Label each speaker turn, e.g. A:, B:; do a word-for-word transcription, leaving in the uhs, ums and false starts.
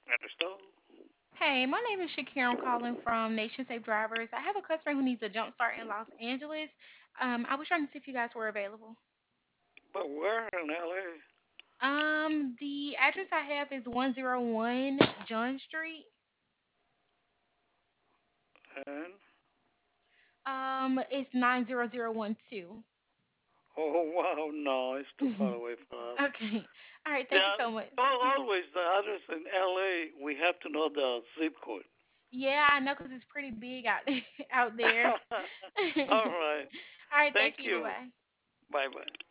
A: Understood.
B: Hey, my name is Shakira. I'm calling from Nation Safe Drivers. I have a customer who needs a jump start in Los Angeles. Um, I was trying to see if you guys were available.
A: But where in L A?
B: Um, the address I have is one oh one John Street.
A: And
B: Um, it's nine zero zero one two.
A: oh wow, no, it's too far away for us.
B: Okay. All right. Thank you
A: Yeah,
B: so much.
A: al- always the address in L A. We have to know the zip code.
B: Yeah, I know because it's pretty big out out there. All
A: All right.
B: right.
A: Thank
B: Thank you. Bye
A: you.
B: bye.
A: Bye bye.